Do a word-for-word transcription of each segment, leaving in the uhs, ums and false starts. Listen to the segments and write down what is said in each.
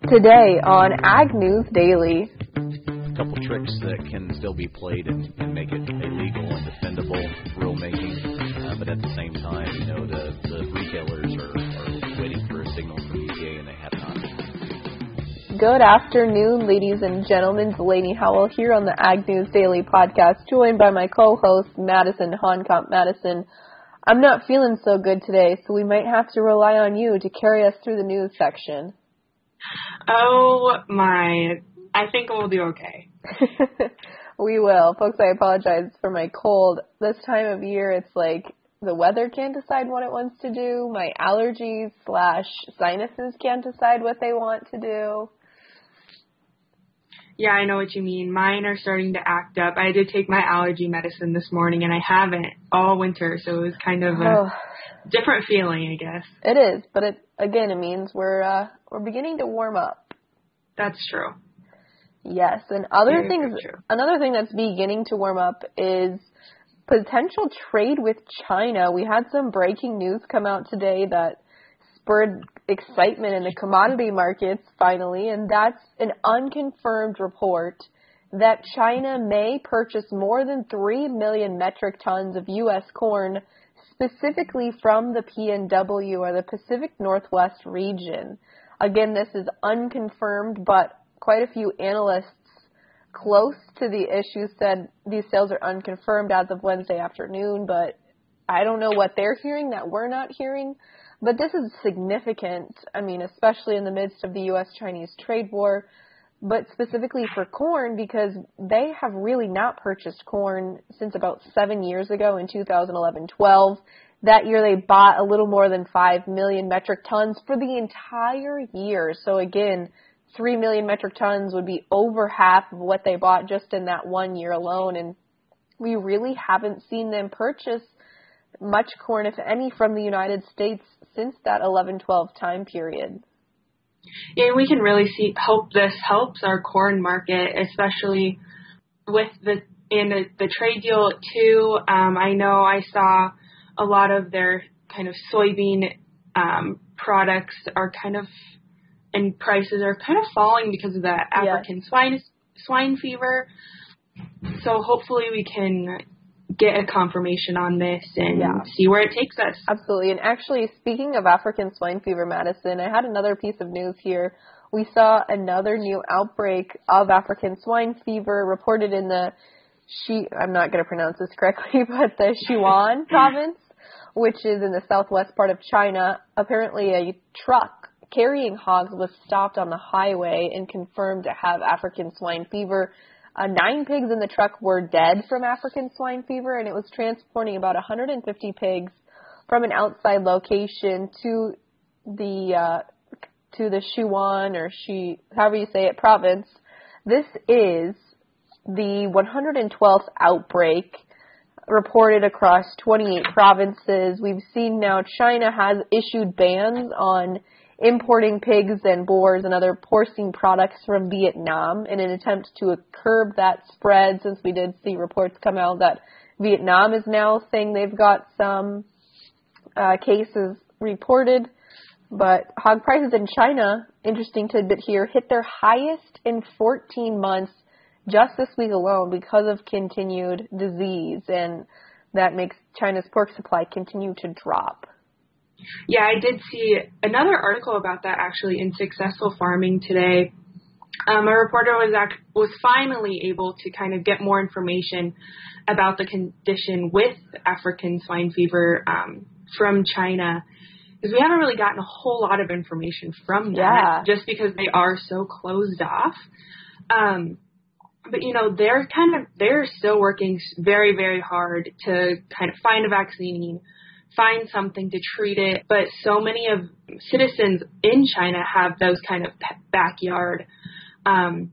Today on Ag News Daily. A couple tricks that can still be played and, and make it illegal and defendable rulemaking, uh, but at the same time, you know, the, the retailers are, are waiting for a signal from E P A and they have not. Good afternoon, ladies and gentlemen. Delaney Howell here on the Ag News Daily podcast, joined by my co-host, Madison Honkamp. Madison, I'm not feeling so good today, so we might have to rely on you to carry us through the news section. Oh my, I think we'll do okay. We will. Folks, I apologize for my cold. This time of year, it's like the weather can't decide what it wants to do. My allergies slash sinuses can't decide what they want to do. Yeah, I know what you mean. Mine are starting to act up. I did take my allergy medicine this morning, and I haven't all winter, so it was kind of a Oh. different feeling, I guess. It is, but it again, it means we're uh, we're beginning to warm up. That's true. Yes, and other Very, things. very true. Another thing that's beginning to warm up is potential trade with China. We had some breaking news come out today that spurred excitement in the commodity markets finally, and that's an unconfirmed report that China may purchase more than three million metric tons of U S corn, specifically from the P N W, or the Pacific Northwest region. Again, this is unconfirmed, but quite a few analysts close to the issue said these sales are unconfirmed as of Wednesday afternoon, but I don't know what they're hearing that we're not hearing. But this is significant, I mean, especially in the midst of the U S Chinese trade war, but specifically for corn, because they have really not purchased corn since about seven years ago in two thousand eleven twelve. That year they bought a little more than five million metric tons for the entire year. So again, three million metric tons would be over half of what they bought just in that one year alone. And we really haven't seen them purchase much corn, if any, from the United States since that eleven twelve time period. Yeah, we can really see hope this helps our corn market, especially with the in the, the trade deal too. Um, I know I saw a lot of their kind of soybean um, products are kind of, and prices are kind of falling because of the African yes. swine swine fever. So hopefully we can get a confirmation on this and yeah. see where it takes us. Absolutely. And actually, speaking of African swine fever, Madison, I had another piece of news here. We saw another new outbreak of African swine fever reported in the Shi, I'm not going to pronounce this correctly, but the Sichuan province, which is in the southwest part of China. Apparently a truck carrying hogs was stopped on the highway and confirmed to have African swine fever. Uh, nine pigs in the truck were dead from African swine fever, and it was transporting about one hundred fifty pigs from an outside location to the uh, to the Sichuan, or Shi, however you say it, province. This is the one hundred twelfth outbreak reported across twenty-eight provinces. We've seen now China has issued bans on importing pigs and boars and other porcine products from Vietnam in an attempt to curb that spread, since we did see reports come out that Vietnam is now saying they've got some uh, cases reported. But hog prices in China, interesting tidbit here, hit their highest in fourteen months just this week alone because of continued disease, and that makes China's pork supply continue to drop. Yeah, I did see another article about that actually in Successful Farming today. Um, a reporter was act- was finally able to kind of get more information about the condition with African swine fever um, from China, because we haven't really gotten a whole lot of information from that, yeah. just because they are so closed off. Um, but, you know, they're kind of, they're still working very, very hard to kind of find a vaccine, find something to treat it. But so many of citizens in China have those kind of backyard um,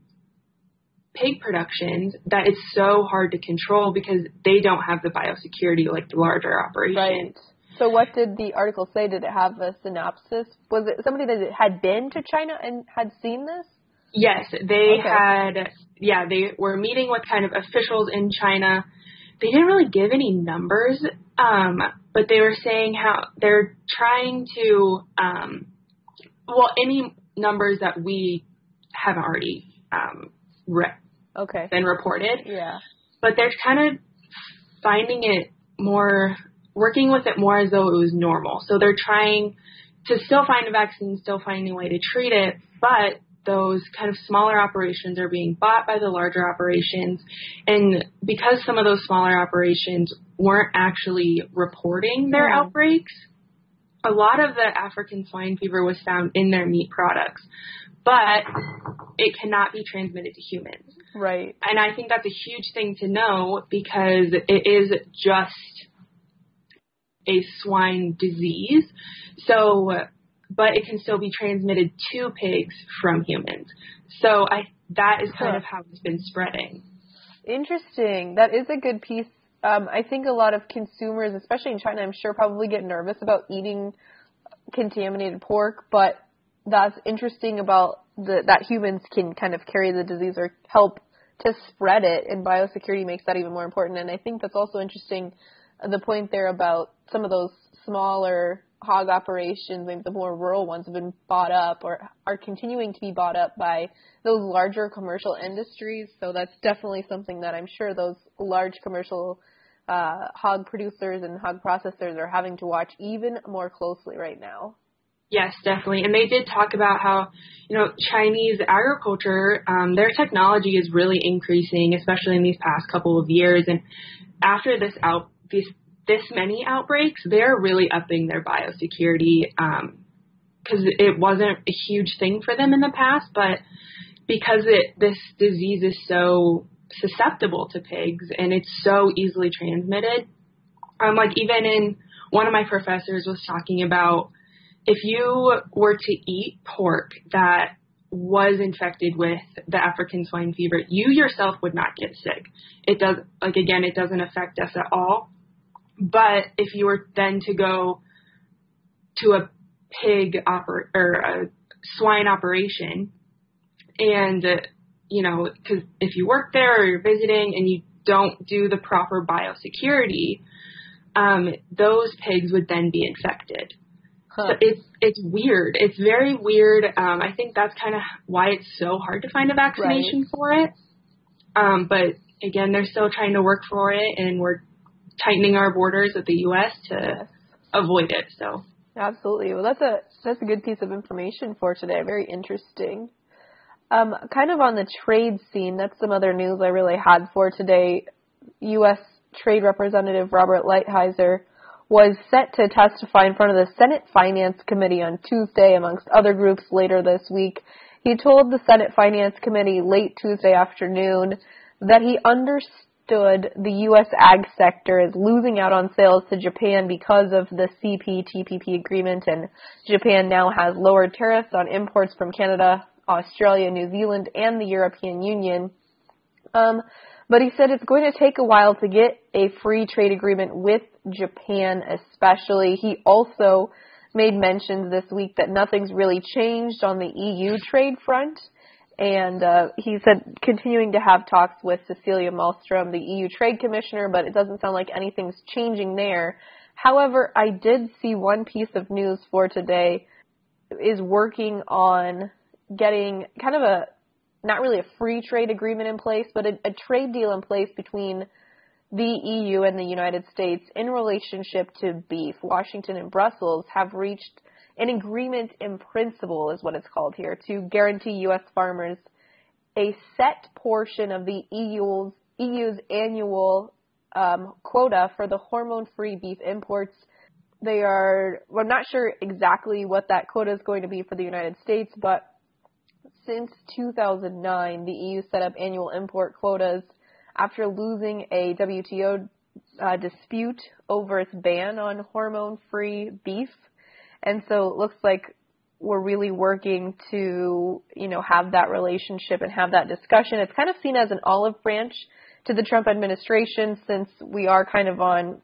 pig productions that it's so hard to control because they don't have the biosecurity like the larger operations. Right. So what did the article say? Did it have a synopsis? Was it somebody that had been to China and had seen this? Yes, they okay. had, yeah, they were meeting with kind of officials in China. They didn't really give any numbers, um, but they were saying how they're trying to, um, well, any numbers that we haven't already um, re- okay. been reported. Yeah. But they're kind of finding it more, working with it more as though it was normal. So they're trying to still find a vaccine, still finding a way to treat it, but those kind of smaller operations are being bought by the larger operations. And because some of those smaller operations weren't actually reporting their mm. outbreaks, a lot of the African swine fever was found in their meat products, but it cannot be transmitted to humans. Right. And I think that's a huge thing to know because it is just a swine disease. So, but it can still be transmitted to pigs from humans. So I that is kind huh. of how it's been spreading. Interesting. That is a good piece. Um, I think a lot of consumers, especially in China, I'm sure probably get nervous about eating contaminated pork, but that's interesting about the, that humans can kind of carry the disease or help to spread it, and biosecurity makes that even more important. And I think that's also interesting, the point there about some of those smaller hog operations, maybe the more rural ones, have been bought up or are continuing to be bought up by those larger commercial industries. So that's definitely something that I'm sure those large commercial uh, hog producers and hog processors are having to watch even more closely right now. Yes, definitely. And they did talk about how, you know, Chinese agriculture, um, their technology is really increasing, especially in these past couple of years. And after this out, this this many outbreaks, they're really upping their biosecurity because um, it wasn't a huge thing for them in the past, but because it this disease is so susceptible to pigs and it's so easily transmitted, um, like even in one of my professors was talking about if you were to eat pork that was infected with the African swine fever, you yourself would not get sick. It does, like again, it doesn't affect us at all. But if you were then to go to a pig oper- or a swine operation, and uh, you know, because if you work there or you're visiting and you don't do the proper biosecurity, um, those pigs would then be infected. Huh. So it's it's weird. It's very weird. Um, I think that's kind of why it's so hard to find a vaccination right. for it. Um, but again, they're still trying to work for it, and we're tightening our borders with the U S to yes. avoid it. So absolutely. Well, that's a that's a good piece of information for today. Very interesting. Um, kind of on the trade scene, that's some other news I really had for today. U S Trade Representative Robert Lighthizer was set to testify in front of the Senate Finance Committee on Tuesday, amongst other groups later this week. He told the Senate Finance Committee late Tuesday afternoon that he understood the U S ag sector is losing out on sales to Japan because of the C P T P P agreement, and Japan now has lowered tariffs on imports from Canada, Australia, New Zealand, and the European Union. Um, but he said it's going to take a while to get a free trade agreement with Japan especially. He also made mentions this week that nothing's really changed on the E U trade front. And uh, he said continuing to have talks with Cecilia Malmström, the E U Trade Commissioner, but it doesn't sound like anything's changing there. However, I did see one piece of news for today is working on getting kind of a, not really a free trade agreement in place, but a, a trade deal in place between the E U and the United States in relationship to beef. Washington and Brussels have reached an agreement in principle, is what it's called here, to guarantee U S farmers a set portion of the E U's, E U's annual um, quota for the hormone-free beef imports. They are, well, I'm not sure exactly what that quota is going to be for the United States, but since two thousand nine, the E U set up annual import quotas after losing a W T O uh, dispute over its ban on hormone-free beef. And so it looks like we're really working to, you know, have that relationship and have that discussion. It's kind of seen as an olive branch to the Trump administration, since we are kind of on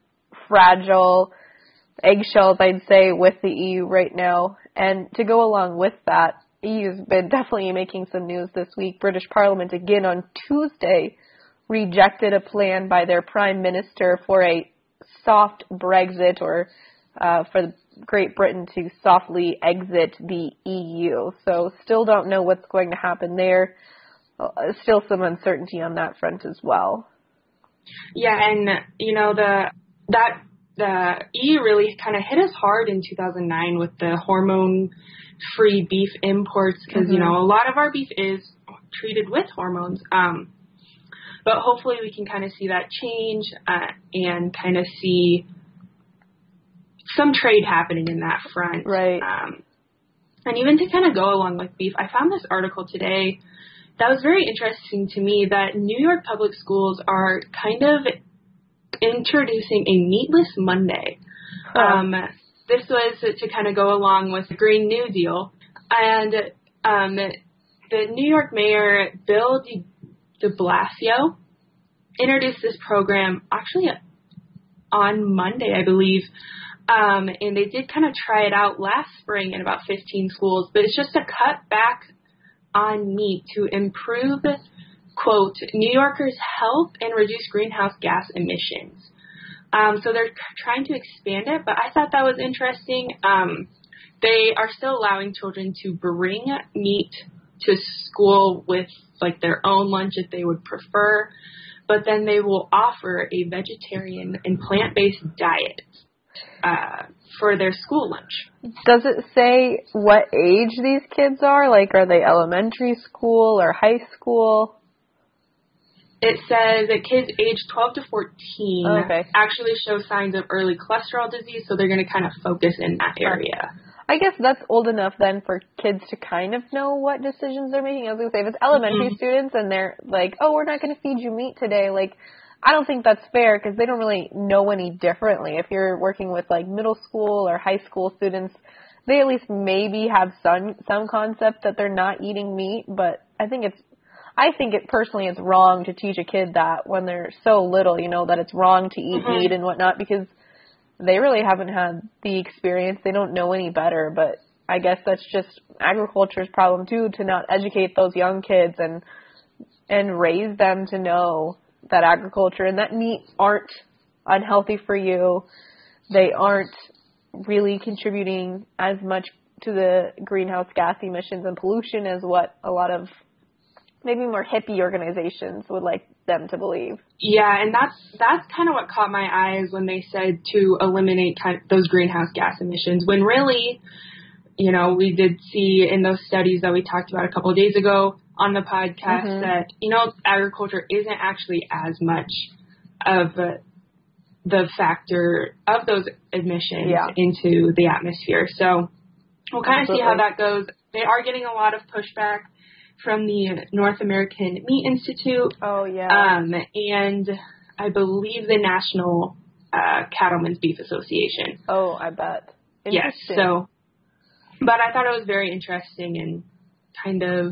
fragile eggshells, I'd say, with the E U right now. And to go along with that, E U's been definitely making some news this week. British Parliament again on Tuesday rejected a plan by their Prime Minister for a soft Brexit, or uh, for the Great Britain to softly exit the E U. So still don't know what's going to happen there. Uh, still some uncertainty on that front as well. Yeah, and, you know, the that the E U really kind of hit us hard in two thousand nine with the hormone-free beef imports because, mm-hmm. you know, a lot of our beef is treated with hormones. Um, but hopefully we can kind of see that change uh, and kind of see some trade happening in that front. Right. Um, and even to kind of go along with beef, I found this article today that was very interesting to me that New York public schools are kind of introducing a meatless Monday. Huh. Um, this was to kind of go along with the Green New Deal. And um, the New York Mayor, Bill de, de Blasio, introduced this program actually on Monday, I believe. Um, and they did kind of try it out last spring in about fifteen schools. But it's just a cut back on meat to improve, quote, New Yorkers' health and reduce greenhouse gas emissions. Um, so they're trying to expand it, but I thought that was interesting. Um, they are still allowing children to bring meat to school with, like, their own lunch if they would prefer, but then they will offer a vegetarian and plant-based diet uh, for their school lunch. Does it say what age these kids are? Like, are they elementary school or high school? It says that kids aged twelve to fourteen okay. actually show signs of early cholesterol disease, so they're going to kind of focus in that area. I guess that's old enough then for kids to kind of know what decisions they're making. I was going to say, if it's elementary mm-hmm. students and they're like, oh, we're not going to feed you meat today, like, I don't think that's fair because they don't really know any differently. If you're working with, like, middle school or high school students, they at least maybe have some some concept that they're not eating meat, but I think it's I think it personally it's wrong to teach a kid that when they're so little, you know, that it's wrong to eat mm-hmm. meat and whatnot because they really haven't had the experience. They don't know any better, but I guess that's just agriculture's problem too, to not educate those young kids and and raise them to know that agriculture and that meat aren't unhealthy for you. They aren't really contributing as much to the greenhouse gas emissions and pollution as what a lot of maybe more hippie organizations would like them to believe. Yeah, and that's that's kind of what caught my eyes when they said to eliminate kind of those greenhouse gas emissions, when really, you know, we did see in those studies that we talked about a couple of days ago on the podcast mm-hmm. that, you know, agriculture isn't actually as much of the factor of those emissions yeah. into the atmosphere. So we'll kind Absolutely. of see how that goes. They are getting a lot of pushback from the North American Meat Institute. Oh, yeah. Um, and I believe the National uh, Cattlemen's Beef Association. Oh, I bet. Yes. So, but I thought it was very interesting and kind of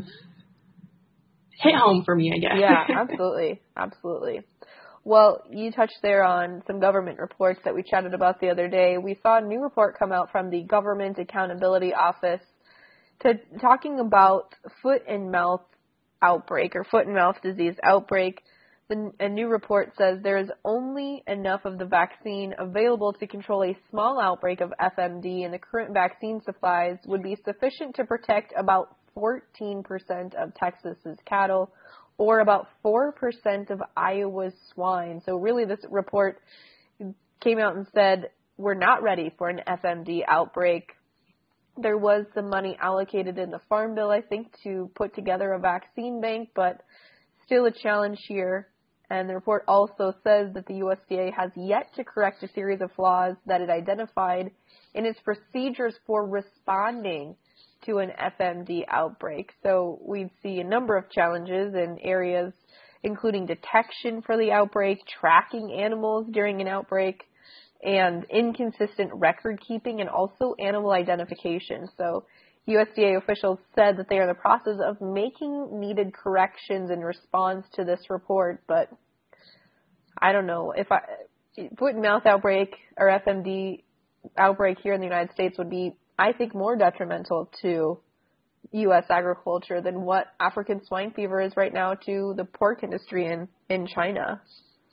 hit home for me, I guess. Yeah, absolutely. Absolutely. Well, you touched there on some government reports that we chatted about the other day. We saw a new report come out from the Government Accountability Office to talking about foot and mouth outbreak or foot and mouth disease outbreak. The, a new report says there is only enough of the vaccine available to control a small outbreak of F M D, and the current vaccine supplies would be sufficient to protect about fourteen percent of Texas's cattle or about four percent of Iowa's swine. So really this report came out and said we're not ready for an F M D outbreak. There was some money allocated in the Farm Bill, I think, to put together a vaccine bank, but still a challenge here. And the report also says that the U S D A has yet to correct a series of flaws that it identified in its procedures for responding to an F M D outbreak. So we'd see a number of challenges in areas including detection for the outbreak, tracking animals during an outbreak, and inconsistent record keeping and also animal identification. So U S D A officials said that they are in the process of making needed corrections in response to this report, but I don't know if I foot and mouth outbreak or F M D outbreak here in the United States would be, I think, more detrimental to U S agriculture than what African swine fever is right now to the pork industry in, in China.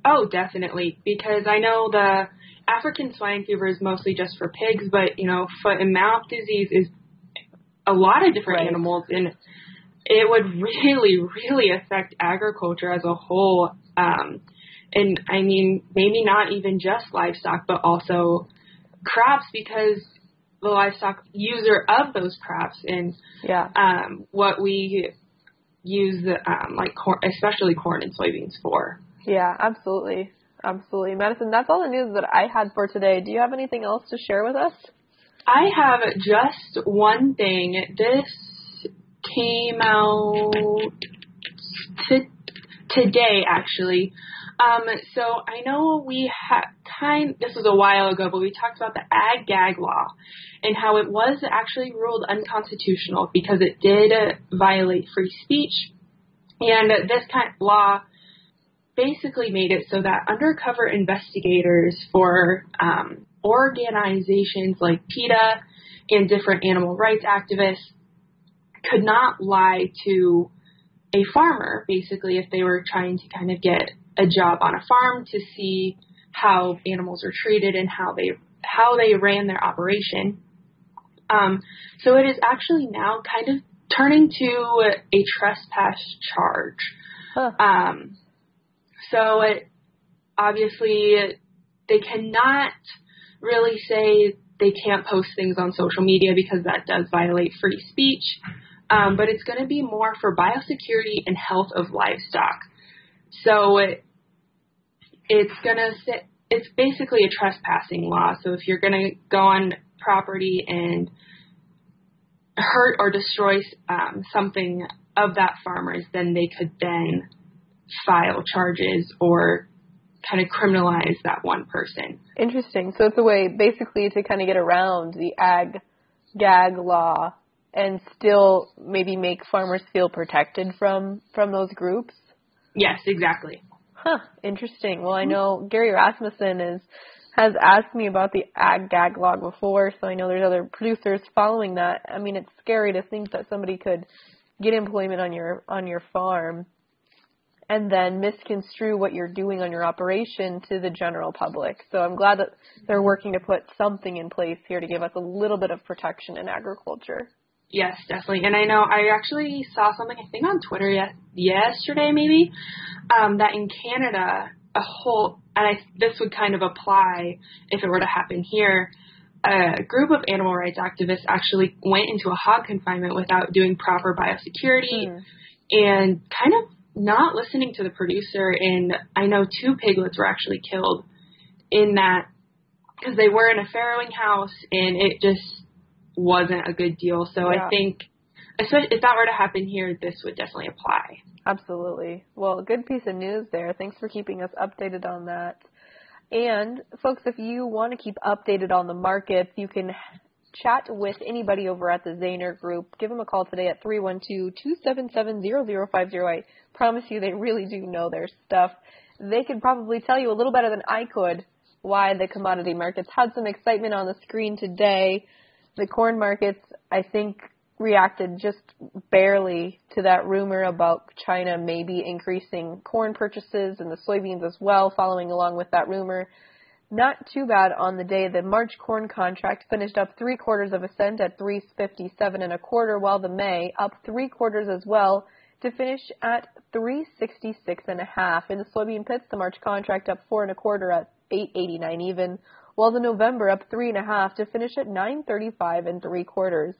Oh, definitely, because I know the African swine fever is mostly just for pigs, but, you know, foot and mouth disease is a lot of different right. animals, and it would really, really affect agriculture as a whole. Um, and, I mean, maybe not even just livestock, but also crops, because the livestock user of those crops and yeah. um, what we use, um, like corn, especially corn and soybeans for. Yeah, absolutely. Absolutely. Madison, that's all the news that I had for today. Do you have anything else to share with us? I have just one thing. This came out t- today, actually. Um, so I know we had kind, this was a while ago, but we talked about the ag gag law and how it was actually ruled unconstitutional because it did violate free speech. And this kind of law basically made it so that undercover investigators for um, organizations like PETA and different animal rights activists could not lie to a farmer, basically, if they were trying to kind of get a job on a farm to see how animals are treated and how they how they ran their operation. Um, so it is actually now kind of turning to a trespass charge. Huh. Um, so it, obviously they cannot really say they can't post things on social media because that does violate free speech. Um, but it's going to be more for biosecurity and health of livestock. So it, it's going to say, it's basically a trespassing law. So if you're going to go on property and hurt or destroy um, something of that farmer's, then they could then file charges or kind of criminalize that one person. Interesting. So it's a way basically to kind of get around the ag gag law and still maybe make farmers feel protected from, from those groups? Yes, exactly. Huh. Interesting. Well, I know Gary Rasmussen is has asked me about the ag gag law before, so I know there's other producers following that. I mean, it's scary to think that somebody could get employment on your on your farm and then misconstrue what you're doing on your operation to the general public. So I'm glad that they're working to put something in place here to give us a little bit of protection in agriculture. Yes, definitely. And I know I actually saw something, I think on Twitter yes, yesterday maybe, um, that in Canada, a whole, and I, this would kind of apply if it were to happen here, a group of animal rights activists actually went into a hog confinement without doing proper biosecurity mm. and kind of not listening to the producer. And I know two piglets were actually killed in that because they were in a farrowing house and it just wasn't a good deal. So yeah. I think especially if that were to happen here, this would definitely apply. Absolutely. Well, a good piece of news there. Thanks for keeping us updated on that. And folks, if you want to keep updated on the markets, you can chat with anybody over at the Zaner Group. Give them a call today at three one two, two seven seven, zero zero five zero. I promise you they really do know their stuff. They could probably tell you a little better than I could why the commodity markets had some excitement on the screen today. The corn markets, I think, reacted just barely to that rumor about China maybe increasing corn purchases and the soybeans as well, following along with that rumor. Not too bad on the day. The March corn contract finished up three quarters of a cent at three fifty-seven and a quarter, while the May up three quarters as well to finish at three sixty-six and a half. In the soybean pits, the March contract up four and a quarter at eight eighty-nine even, while the November up three and a half to finish at nine thirty-five and three quarters.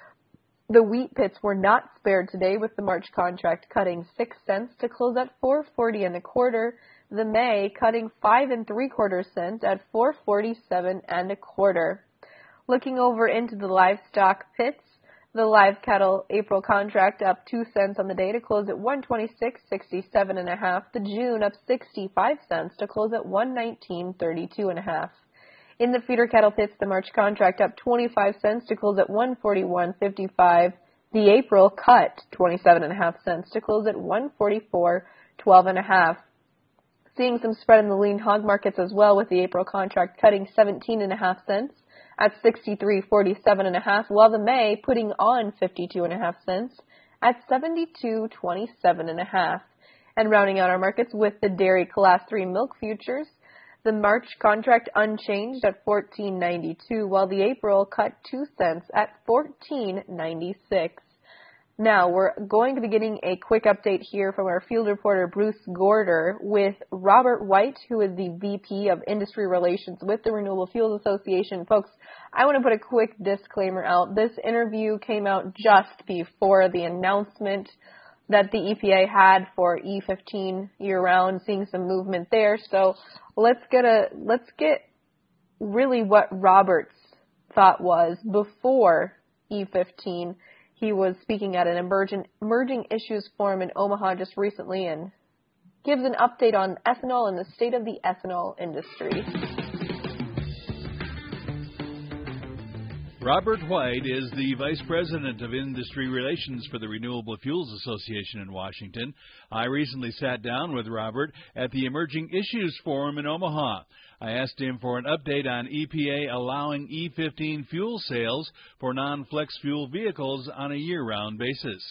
The wheat pits were not spared today, with the March contract cutting six cents to close at four forty and a quarter. The May cutting five and three quarter cents at four forty-seven and a quarter. Looking over into the livestock pits, the live cattle April contract up two cents on the day to close at one twenty-six sixty-seven and a half. The June up sixty-five cents to close at one nineteen thirty-two and a half. In the feeder cattle pits, the March contract up twenty-five cents to close at one forty-one fifty-five. The April cut twenty-seven and a half cents to close at one forty-four twelve and a half. Seeing some spread in the lean hog markets as well, with the April contract cutting seventeen and a half cents at sixty-three forty-seven and a half, while the May putting on fifty-two and a half cents at seventy-two twenty-seven and a half. And rounding out our markets with the dairy Class three milk futures, the March contract unchanged at fourteen ninety-two, while the April cut two cents at fourteen ninety-six. Now, we're going to be getting a quick update here from our field reporter, Bruce Gorder, with Robert White, who is the V P of Industry Relations with the Renewable Fuels Association. Folks, I want to put a quick disclaimer out. This interview came out just before the announcement that the E P A had for E fifteen year-round, seeing some movement there. So let's get a let's get really what Robert's thought was before E fifteen. He was speaking at an emerging, emerging issues forum in Omaha just recently and gives an update on ethanol and the state of the ethanol industry. Robert White is the Vice President of Industry Relations for the Renewable Fuels Association in Washington. I recently sat down with Robert at the Emerging Issues Forum in Omaha. I asked him for an update on E P A allowing E fifteen fuel sales for non-flex fuel vehicles on a year-round basis.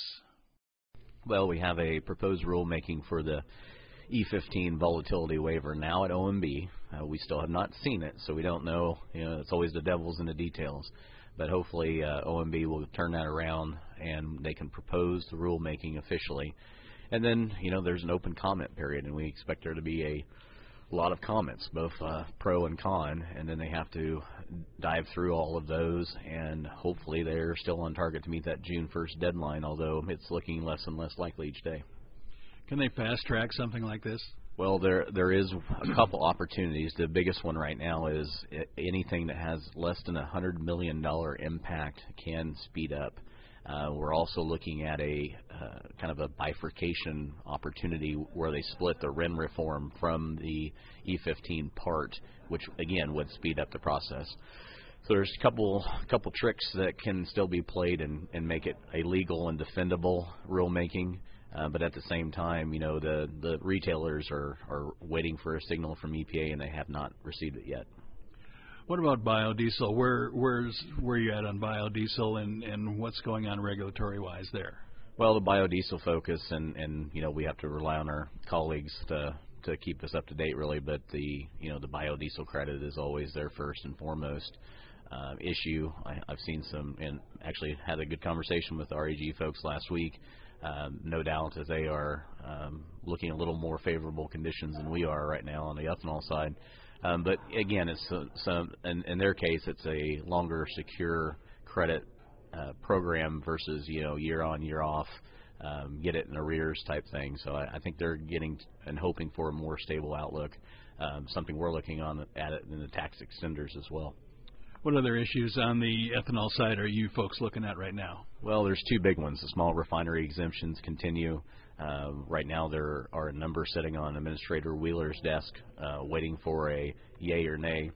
Well, we have a proposed rulemaking for the E fifteen volatility waiver now at O M B. Uh, we still have not seen it, so we don't know. You know, it's always the devil's in the details. But hopefully uh, O M B will turn that around and they can propose the rulemaking officially. And then, you know, there's an open comment period, and we expect there to be a lot of comments, both uh, pro and con, and then they have to dive through all of those, and hopefully they're still on target to meet that June first deadline, although it's looking less and less likely each day. Can they fast-track something like this? Well, there there is a couple opportunities. The biggest one right now is anything that has less than a one hundred million dollars impact can speed up. Uh, we're also looking at a uh, kind of a bifurcation opportunity where they split the R I N reform from the E fifteen part, which, again, would speed up the process. So there's a couple couple tricks that can still be played and, and make it a legal and defendable rulemaking. Uh, but at the same time, you know, the, the retailers are, are waiting for a signal from E P A, and they have not received it yet. What about biodiesel? Where where's where you at on biodiesel, and, and what's going on regulatory-wise there? Well, the biodiesel focus, and, and you know, we have to rely on our colleagues to to keep us up to date, really. But the you know the biodiesel credit is always their first and foremost uh, issue. I, I've seen some, and actually had a good conversation with the R E G folks last week. Um, no doubt, as they are um, looking at a little more favorable conditions than we are right now on the ethanol side. Um, but again, it's uh, some in, in their case, it's a longer, secure credit uh, program versus you know year on, year off, um, get it in arrears type thing. So I, I think they're getting and hoping for a more stable outlook. Um, something we're looking on at it in the tax extenders as well. What other issues on the ethanol side are you folks looking at right now? Well, there's two big ones. The small refinery exemptions continue. Uh, right now there are a number sitting on Administrator Wheeler's desk uh, waiting for a yay or nay.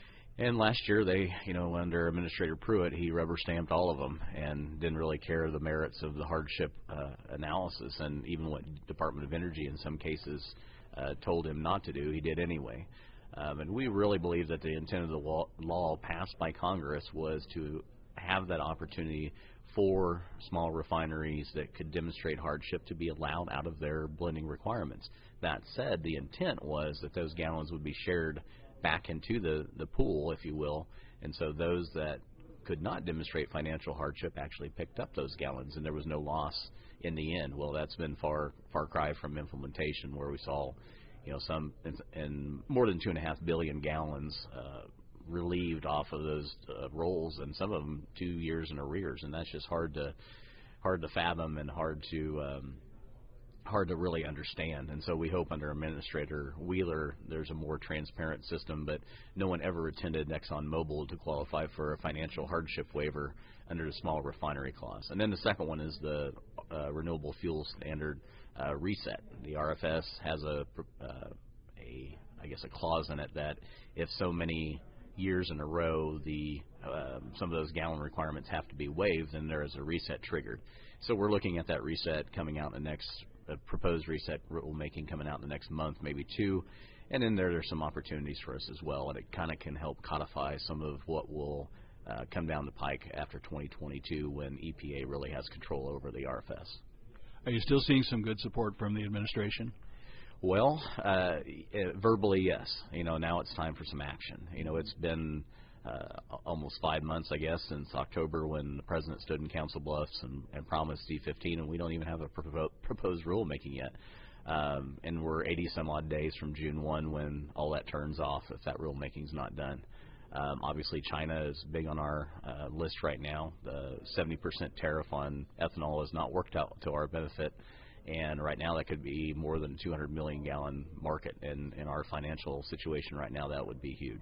And last year they, you know, under Administrator Pruitt, he rubber-stamped all of them and didn't really care the merits of the hardship uh, analysis. And even what Department of Energy in some cases uh, told him not to do, he did anyway. Um, and we really believe that the intent of the law, law passed by Congress was to have that opportunity for small refineries that could demonstrate hardship to be allowed out of their blending requirements. That said, the intent was that those gallons would be shared back into the, the pool, if you will, and so those that could not demonstrate financial hardship actually picked up those gallons, and there was no loss in the end. Well, that's been far far cry from implementation, where we saw you know, some and more than two and a half billion gallons uh, relieved off of those uh, rolls, and some of them two years in arrears, and that's just hard to hard to fathom and hard to um, hard to really understand. And so we hope under Administrator Wheeler there's a more transparent system, but no one ever attended ExxonMobil to qualify for a financial hardship waiver under the small refinery clause. And then the second one is the uh, renewable fuel standard uh, reset. The R F S has a, uh, a, I guess, a clause in it that if so many years in a row the uh, some of those gallon requirements have to be waived, then there is a reset triggered. So we're looking at that reset coming out in the next uh, proposed reset rulemaking coming out in the next month, maybe two. And then there there's some opportunities for us as well, and it kind of can help codify some of what will uh, come down the pike after twenty twenty-two when E P A really has control over the R F S. Are you still seeing some good support from the administration? Well, uh, verbally, yes. You know, now it's time for some action. You know, it's been uh, almost five months, I guess, since October when the president stood in Council Bluffs and, and promised E fifteen, and we don't even have a propo- proposed rulemaking yet. Um, and we're eighty some odd days from June first when all that turns off if that rulemaking's not done. Um, obviously, China is big on our uh, list right now. The seventy percent tariff on ethanol has not worked out to our benefit. And right now, that could be more than a two hundred million gallon market. And in our financial situation right now, that would be huge.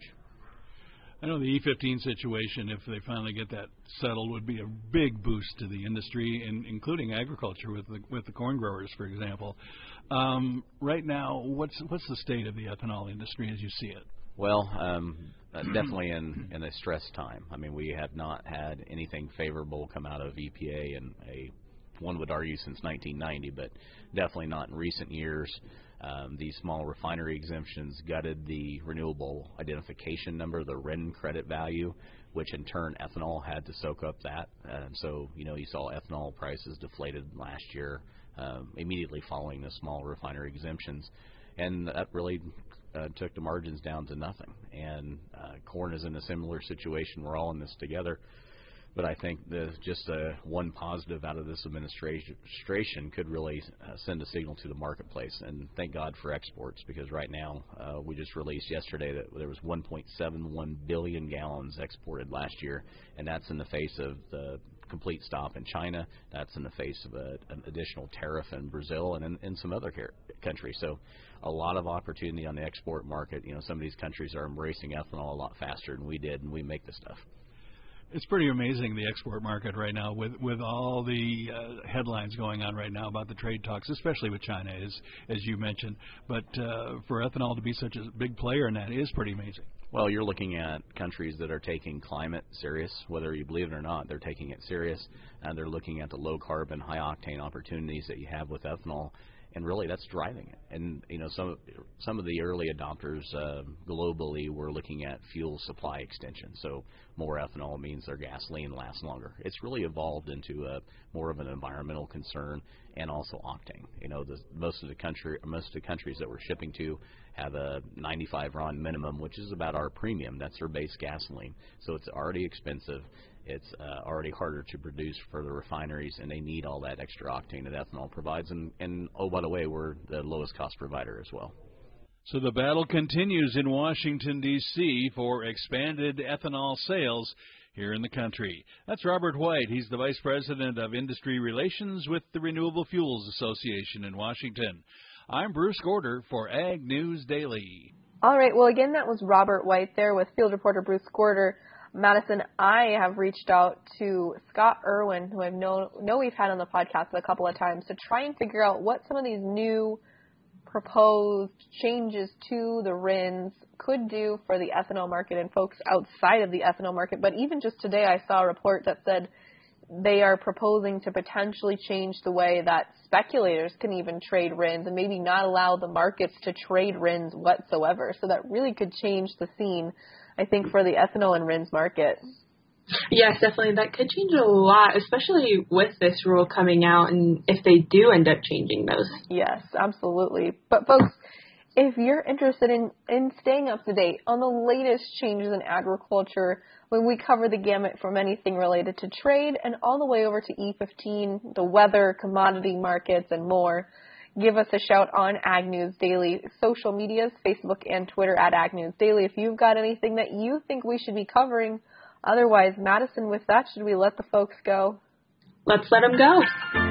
I know the E fifteen situation, if they finally get that settled, would be a big boost to the industry, in, including agriculture with the, with the corn growers, for example. Um, right now, what's what's the state of the ethanol industry as you see it? Well, um, uh, definitely in, in a stress time. I mean, we have not had anything favorable come out of E P A in a one would argue since nineteen ninety, but definitely not in recent years. Um, these small refinery exemptions gutted the renewable identification number, the R I N credit value, which in turn ethanol had to soak up that. And so, you know, you saw ethanol prices deflated last year um, immediately following the small refinery exemptions. And that really uh, took the margins down to nothing. And uh, corn is in a similar situation. We're all in this together. But I think the, just uh, one positive out of this administration could really uh, send a signal to the marketplace. And thank God for exports, because right now uh, we just released yesterday that there was one point seven one billion gallons exported last year, and that's in the face of the complete stop in China. That's in the face of a, an additional tariff in Brazil and in, in some other countries. So a lot of opportunity on the export market. You know, some of these countries are embracing ethanol a lot faster than we did, and we make the stuff. It's pretty amazing, the export market right now, with with all the uh, headlines going on right now about the trade talks, especially with China, as as you mentioned. But uh, for ethanol to be such a big player in that is pretty amazing. Well, you're looking at countries that are taking climate serious, whether you believe it or not. They're taking it serious, and they're looking at the low carbon, high octane opportunities that you have with ethanol. And really, that's driving it. And you know, some some of the early adopters uh, globally were looking at fuel supply extension. So more ethanol means their gasoline lasts longer. It's really evolved into a more of an environmental concern, and also octane. You know, the, most of the country, most of the countries that we're shipping to have a ninety-five RON minimum, which is about our premium. That's their base gasoline. So it's already expensive. It's uh, already harder to produce for the refineries, and they need all that extra octane that ethanol provides. And, and oh, by the way, we're the lowest cost provider as well. So the battle continues in Washington, D C for expanded ethanol sales here in the country. That's Robert White. He's the Vice President of Industry Relations with the Renewable Fuels Association in Washington. I'm Bruce Gorder for Ag News Daily. All right. Well, again, that was Robert White there with field reporter Bruce Gorder. Madison, I have reached out to Scott Irwin, who I know, know we've had on the podcast a couple of times, to try and figure out what some of these new proposed changes to the R I Ns could do for the ethanol market and folks outside of the ethanol market. But even just today, I saw a report that said they are proposing to potentially change the way that speculators can even trade R I Ns and maybe not allow the markets to trade R I Ns whatsoever. So that really could change the scene, I think, for the ethanol and R I Ns market. Yes, definitely. That could change a lot, especially with this rule coming out and if they do end up changing those. Yes, absolutely. But folks, if you're interested in, in staying up to date on the latest changes in agriculture, when we cover the gamut from anything related to trade and all the way over to E fifteen, the weather, commodity markets, and more, give us a shout on Ag News Daily social medias, Facebook and Twitter at Ag News Daily, if you've got anything that you think we should be covering. Otherwise, Madison, with that, should we let the folks go? Let's let them go.